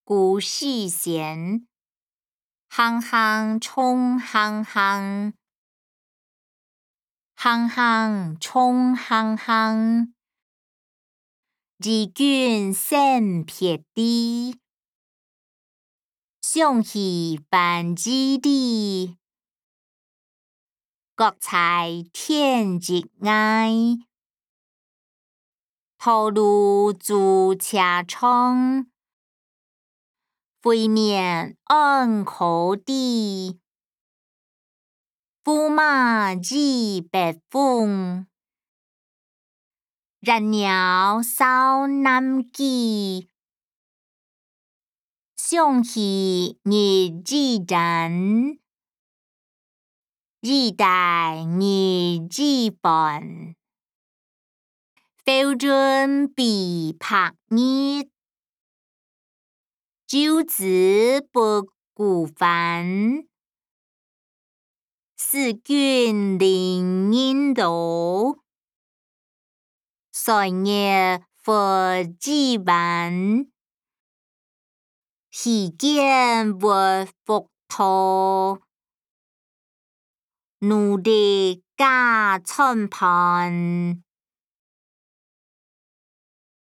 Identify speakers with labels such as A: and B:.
A: 古细弦，行行冲行行，行行冲行行。二卷三撇地，上戏办基地。国菜天一爱，头路主车窗。灰面安可地，驸马几百风。热鸟扫南极，上戏日之人。二代日之本，标准比拍日。九子不孤帆，四卷零引导。三月佛之文，喜见不复托。努力加餐盘。